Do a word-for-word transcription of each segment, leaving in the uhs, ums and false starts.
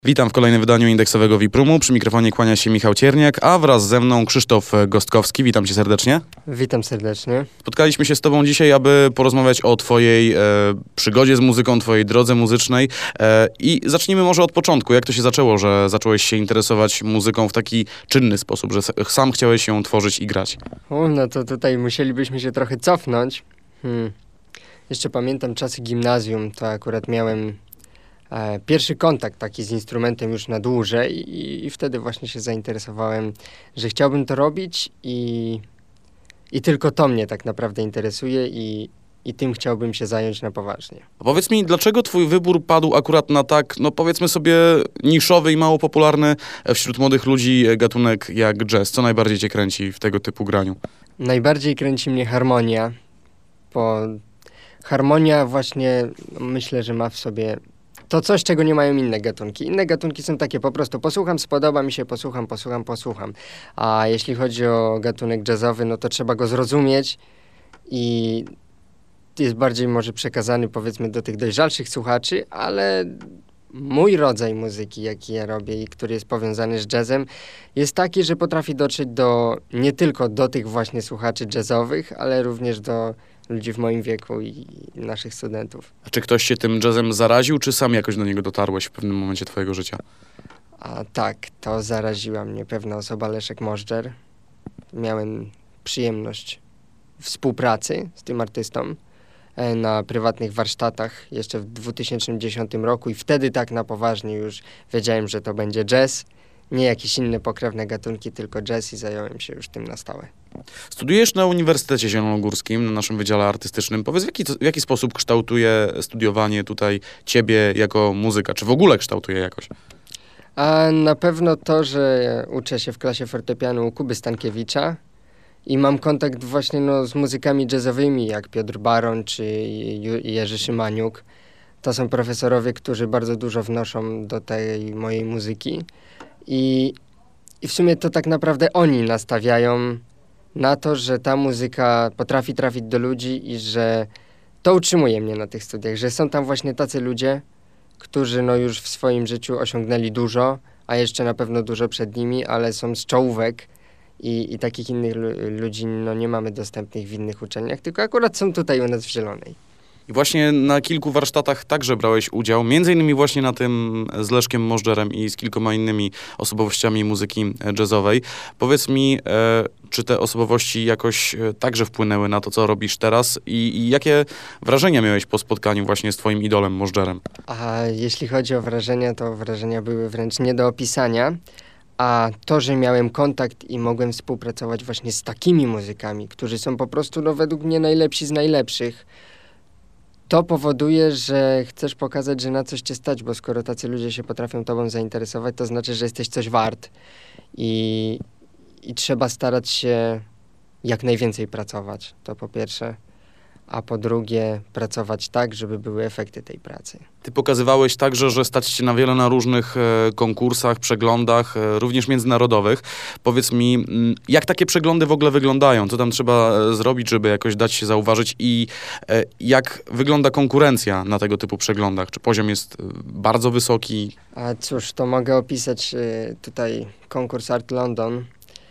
Witam w kolejnym wydaniu indeksowego Wiprumu. Przy mikrofonie kłania się Michał Cierniak, a wraz ze mną Krzysztof Gostkowski. Witam cię serdecznie. Witam serdecznie. Spotkaliśmy się z tobą dzisiaj, aby porozmawiać o twojej e, przygodzie z muzyką, twojej drodze muzycznej. E, I zacznijmy może od początku. Jak to się zaczęło, że zacząłeś się interesować muzyką w taki czynny sposób, że sam chciałeś ją tworzyć i grać? O, no to tutaj musielibyśmy się trochę cofnąć. Hmm. Jeszcze pamiętam czasy gimnazjum, to akurat miałem e, pierwszy kontakt taki z instrumentem już na dłużej i, i wtedy właśnie się zainteresowałem, że chciałbym to robić i, i tylko to mnie tak naprawdę interesuje i, i tym chciałbym się zająć na poważnie. A powiedz mi, dlaczego twój wybór padł akurat na tak, no powiedzmy sobie, niszowy i mało popularny wśród młodych ludzi gatunek jak jazz? Co najbardziej cię kręci w tego typu graniu? Najbardziej kręci mnie harmonia, bo harmonia właśnie, no myślę, że ma w sobie to coś, czego nie mają inne gatunki. Inne gatunki są takie po prostu posłucham, spodoba mi się, posłucham, posłucham, posłucham. A jeśli chodzi o gatunek jazzowy, no to trzeba go zrozumieć i jest bardziej może przekazany powiedzmy do tych dojrzalszych słuchaczy, ale mój rodzaj muzyki, jaki ja robię i który jest powiązany z jazzem, jest taki, że potrafi dotrzeć do nie tylko do tych właśnie słuchaczy jazzowych, ale również do ludzi w moim wieku i naszych studentów. A czy ktoś się tym jazzem zaraził, czy sam jakoś do niego dotarłeś w pewnym momencie twojego życia? A tak, to zaraziła mnie pewna osoba, Leszek Możdżer. Miałem przyjemność współpracy z tym artystą e, na prywatnych warsztatach jeszcze w dwa tysiące dziesiątym roku i wtedy tak na poważnie już wiedziałem, że to będzie jazz. Nie jakieś inne pokrewne gatunki, tylko jazz i zająłem się już tym na stałe. Studiujesz na Uniwersytecie Zielonogórskim, na naszym Wydziale Artystycznym. Powiedz, w jaki, w jaki sposób kształtuje studiowanie tutaj ciebie jako muzyka? Czy w ogóle kształtuje jakoś? A na pewno to, że uczę się w klasie fortepianu u Kuby Stankiewicza i mam kontakt właśnie no, z muzykami jazzowymi, jak Piotr Baron czy Ju- Jerzy Szymaniuk. To są profesorowie, którzy bardzo dużo wnoszą do tej mojej muzyki. I, I w sumie to tak naprawdę oni nastawiają na to, że ta muzyka potrafi trafić do ludzi i że to utrzymuje mnie na tych studiach, że są tam właśnie tacy ludzie, którzy no już w swoim życiu osiągnęli dużo, a jeszcze na pewno dużo przed nimi, ale są z czołówek i, i takich innych lu- ludzi no nie mamy dostępnych w innych uczelniach, tylko akurat są tutaj u nas w Zielonej. I właśnie na kilku warsztatach także brałeś udział, między innymi właśnie na tym z Leszkiem Możdżerem i z kilkoma innymi osobowościami muzyki jazzowej. Powiedz mi, e, czy te osobowości jakoś e, także wpłynęły na to, co robisz teraz i, i jakie wrażenia miałeś po spotkaniu właśnie z twoim idolem Możdżerem? A jeśli chodzi o wrażenia, to wrażenia były wręcz nie do opisania. A to, że miałem kontakt i mogłem współpracować właśnie z takimi muzykami, którzy są po prostu no, według mnie najlepsi z najlepszych, to powoduje, że chcesz pokazać, że na coś cię stać, bo skoro tacy ludzie się potrafią tobą zainteresować, to znaczy, że jesteś coś wart i, i trzeba starać się jak najwięcej pracować, to po pierwsze, a po drugie pracować tak, żeby były efekty tej pracy. Ty pokazywałeś także, że stać się na wiele na różnych e, konkursach, przeglądach, e, również międzynarodowych. Powiedz mi, m, jak takie przeglądy w ogóle wyglądają? Co tam trzeba e, zrobić, żeby jakoś dać się zauważyć i e, jak wygląda konkurencja na tego typu przeglądach? Czy poziom jest e, bardzo wysoki? A cóż, to mogę opisać y, tutaj konkurs Art London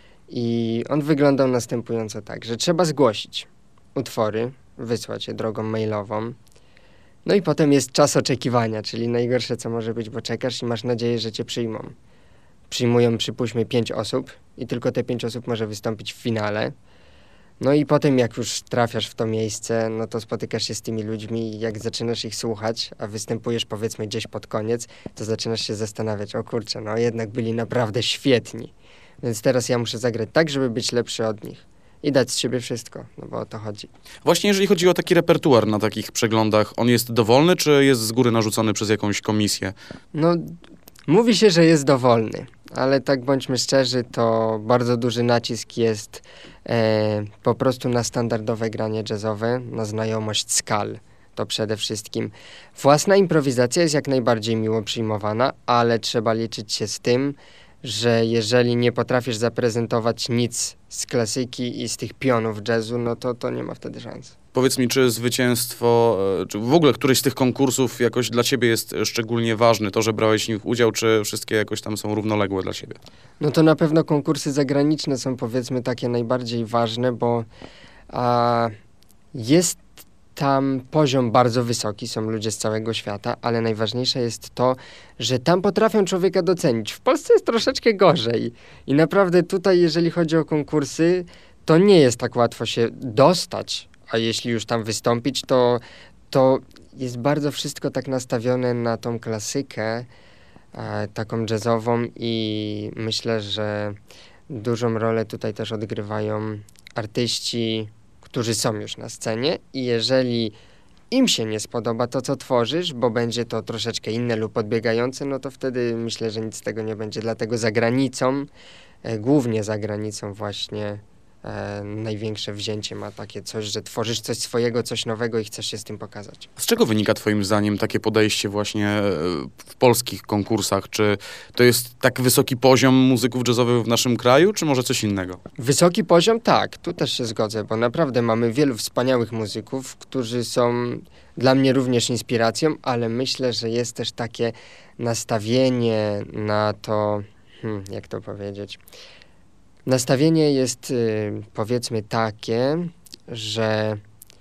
i on wyglądał następująco tak, że trzeba zgłosić utwory, wysłać je drogą mailową. No i potem jest czas oczekiwania, czyli najgorsze co może być, bo czekasz i masz nadzieję, że cię przyjmą. Przyjmują, przypuśćmy, pięć osób i tylko te pięć osób może wystąpić w finale. No i potem jak już trafiasz w to miejsce, no to spotykasz się z tymi ludźmi i jak zaczynasz ich słuchać, a występujesz powiedzmy gdzieś pod koniec, to zaczynasz się zastanawiać, o kurczę, no jednak byli naprawdę świetni. Więc teraz ja muszę zagrać tak, żeby być lepszy od nich. I dać z siebie wszystko, no bo o to chodzi. Właśnie jeżeli chodzi o taki repertuar na takich przeglądach, on jest dowolny, czy jest z góry narzucony przez jakąś komisję? No, mówi się, że jest dowolny, ale tak bądźmy szczerzy, to bardzo duży nacisk jest e, po prostu na standardowe granie jazzowe, na znajomość skal. To przede wszystkim. Własna improwizacja jest jak najbardziej miło przyjmowana, ale trzeba liczyć się z tym, że jeżeli nie potrafisz zaprezentować nic z klasyki i z tych pionów jazzu, no to, to nie ma wtedy szans. Powiedz mi, czy zwycięstwo, e, czy w ogóle któryś z tych konkursów jakoś dla ciebie jest szczególnie ważny? To, że brałeś w nich udział, czy wszystkie jakoś tam są równoległe dla ciebie? No to na pewno konkursy zagraniczne są, powiedzmy, takie najbardziej ważne, bo a, jest tam poziom bardzo wysoki, są ludzie z całego świata, ale najważniejsze jest to, że tam potrafią człowieka docenić. W Polsce jest troszeczkę gorzej i naprawdę tutaj, jeżeli chodzi o konkursy, to nie jest tak łatwo się dostać, a jeśli już tam wystąpić, to, to jest bardzo wszystko tak nastawione na tą klasykę, e, taką jazzową i myślę, że dużą rolę tutaj też odgrywają artyści, którzy są już na scenie i jeżeli im się nie spodoba to, co tworzysz, bo będzie to troszeczkę inne lub odbiegające, no to wtedy myślę, że nic z tego nie będzie. Dlatego za granicą, e, głównie za granicą właśnie e, największe wzięcie ma takie coś, że tworzysz coś swojego, coś nowego i chcesz się z tym pokazać. Z czego wynika twoim zdaniem takie podejście właśnie e, w polskich konkursach? Czy to jest tak wysoki poziom muzyków jazzowych w naszym kraju, czy może coś innego? Wysoki poziom? Tak, tu też się zgodzę, bo naprawdę mamy wielu wspaniałych muzyków, którzy są dla mnie również inspiracją, ale myślę, że jest też takie nastawienie na to, hmm, jak to powiedzieć, nastawienie jest y, powiedzmy takie, że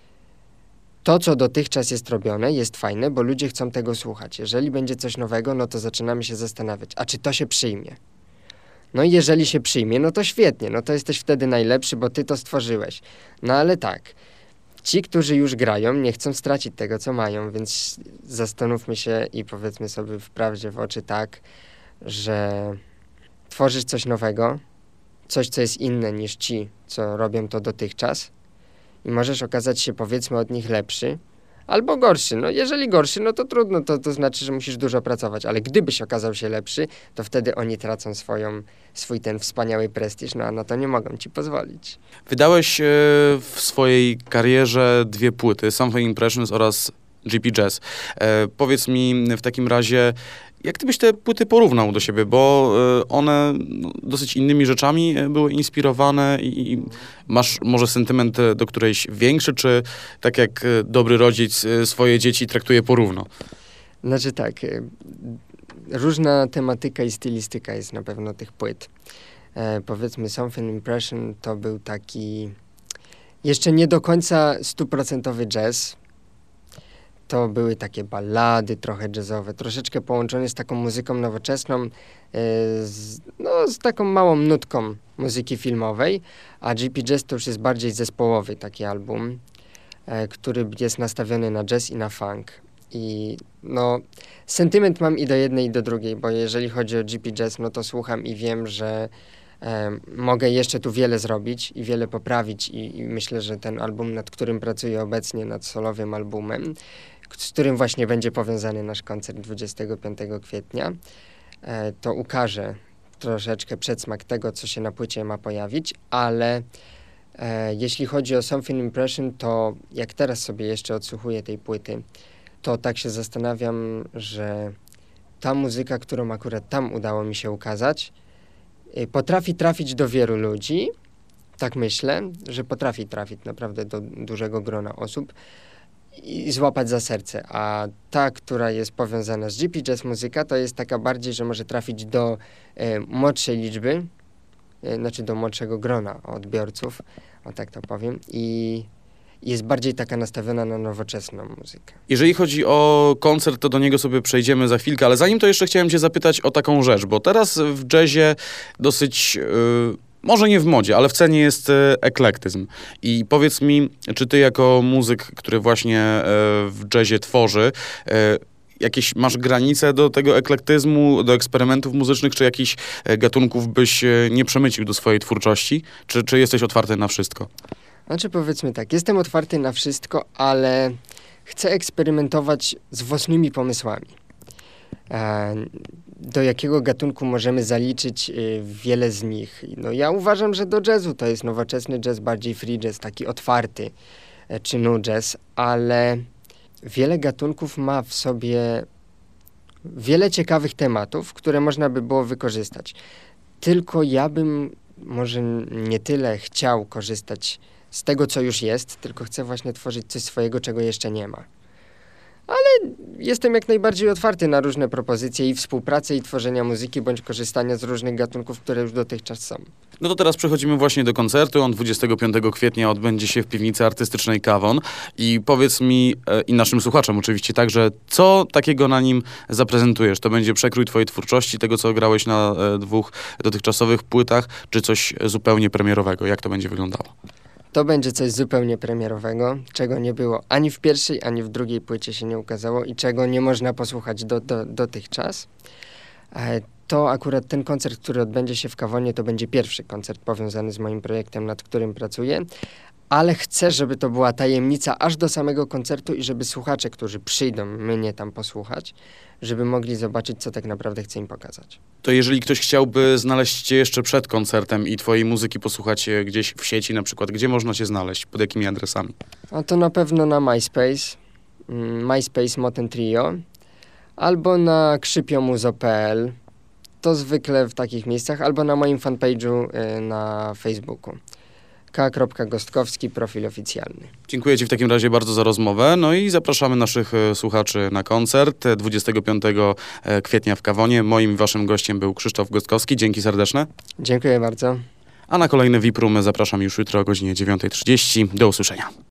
to, co dotychczas jest robione, jest fajne, bo ludzie chcą tego słuchać. Jeżeli będzie coś nowego, no to zaczynamy się zastanawiać, a czy to się przyjmie? No i jeżeli się przyjmie, no to świetnie, no to jesteś wtedy najlepszy, bo ty to stworzyłeś. No ale tak, ci, którzy już grają, nie chcą stracić tego, co mają, więc zastanówmy się i powiedzmy sobie wprawdzie w oczy tak, że tworzysz coś nowego, coś, co jest inne niż ci, co robią to dotychczas i możesz okazać się, powiedzmy, od nich lepszy albo gorszy. No jeżeli gorszy, no to trudno, to, to znaczy, że musisz dużo pracować, ale gdybyś okazał się lepszy, to wtedy oni tracą swoją, swój ten wspaniały prestiż, no a na to nie mogą ci pozwolić. Wydałeś e, w swojej karierze dwie płyty, Something Impressions oraz G P Jazz. E, powiedz mi w takim razie, jak ty byś te płyty porównał do siebie, bo e, one no, dosyć innymi rzeczami były inspirowane i, i masz może sentyment do którejś większy, czy tak jak dobry rodzic swoje dzieci traktuje porówno? Znaczy tak, y, różna tematyka i stylistyka jest na pewno tych płyt. E, powiedzmy Something Impression to był taki jeszcze nie do końca stuprocentowy jazz. To były takie ballady trochę jazzowe, troszeczkę połączone z taką muzyką nowoczesną, e, z, no, z taką małą nutką muzyki filmowej, a G P Jazz to już jest bardziej zespołowy taki album, e, który jest nastawiony na jazz i na funk. I no, sentyment mam i do jednej, i do drugiej, bo jeżeli chodzi o G P Jazz, no to słucham i wiem, że e, mogę jeszcze tu wiele zrobić i wiele poprawić i, i myślę, że ten album, nad którym pracuję obecnie, nad solowym albumem, z którym właśnie będzie powiązany nasz koncert dwudziestego piątego kwietnia, e, to ukaże troszeczkę przedsmak tego, co się na płycie ma pojawić, ale e, jeśli chodzi o Something Impression, to jak teraz sobie jeszcze odsłuchuję tej płyty, to tak się zastanawiam, że ta muzyka, którą akurat tam udało mi się ukazać, y, potrafi trafić do wielu ludzi. Tak myślę, że potrafi trafić naprawdę do dużego grona osób i złapać za serce. A ta, która jest powiązana z G P Jazz muzyka, to jest taka bardziej, że może trafić do y, młodszej liczby, y, znaczy do młodszego grona odbiorców, o tak to powiem, i jest bardziej taka nastawiona na nowoczesną muzykę. Jeżeli chodzi o koncert, to do niego sobie przejdziemy za chwilkę, ale zanim to jeszcze chciałem cię zapytać o taką rzecz, bo teraz w jazzie dosyć, yy, może nie w modzie, ale w cenie jest yy, eklektyzm. I powiedz mi, czy ty jako muzyk, który właśnie yy, w jazzie tworzy, yy, jakieś masz granice do tego eklektyzmu, do eksperymentów muzycznych, czy jakichś gatunków byś yy, nie przemycił do swojej twórczości? Czy, czy jesteś otwarty na wszystko? Znaczy powiedzmy tak, jestem otwarty na wszystko, ale chcę eksperymentować z własnymi pomysłami. E, do jakiego gatunku możemy zaliczyć y, wiele z nich? No ja uważam, że do jazzu to jest nowoczesny jazz, bardziej free jazz, taki otwarty, e, czy nu jazz, ale wiele gatunków ma w sobie wiele ciekawych tematów, które można by było wykorzystać. Tylko ja bym może nie tyle chciał korzystać z tego, co już jest, tylko chcę właśnie tworzyć coś swojego, czego jeszcze nie ma. Ale jestem jak najbardziej otwarty na różne propozycje i współpracy, i tworzenia muzyki, bądź korzystania z różnych gatunków, które już dotychczas są. No to teraz przechodzimy właśnie do koncertu. On dwudziestego piątego kwietnia odbędzie się w piwnicy artystycznej Kawon. I powiedz mi, e, i naszym słuchaczom oczywiście także, co takiego na nim zaprezentujesz? To będzie przekrój twojej twórczości, tego co grałeś na e, dwóch dotychczasowych płytach, czy coś zupełnie premierowego? Jak to będzie wyglądało? To będzie coś zupełnie premierowego, czego nie było ani w pierwszej, ani w drugiej płycie się nie ukazało i czego nie można posłuchać do, do, dotychczas. E, to akurat ten koncert, który odbędzie się w Kawonie, to będzie pierwszy koncert powiązany z moim projektem, nad którym pracuję, ale chcę, żeby to była tajemnica aż do samego koncertu i żeby słuchacze, którzy przyjdą mnie tam posłuchać, żeby mogli zobaczyć, co tak naprawdę chcę im pokazać. To jeżeli ktoś chciałby znaleźć cię jeszcze przed koncertem i twojej muzyki posłuchać e, gdzieś w sieci na przykład, gdzie można cię znaleźć? Pod jakimi adresami? A to na pewno na MySpace, mm, MySpace Moten Trio, albo na krzypiomuzo kropka pe el, to zwykle w takich miejscach, albo na moim fanpage'u y, na Facebooku. K. Gostkowski, profil oficjalny. Dziękuję ci w takim razie bardzo za rozmowę, no i zapraszamy naszych e, słuchaczy na koncert e, dwudziestego piątego kwietnia w Kawonie. Moim i waszym gościem był Krzysztof Gostkowski. Dzięki serdeczne. Dziękuję bardzo. A na kolejne V I P Roomy zapraszam już jutro o godzinie dziewiątej trzydzieści. Do usłyszenia.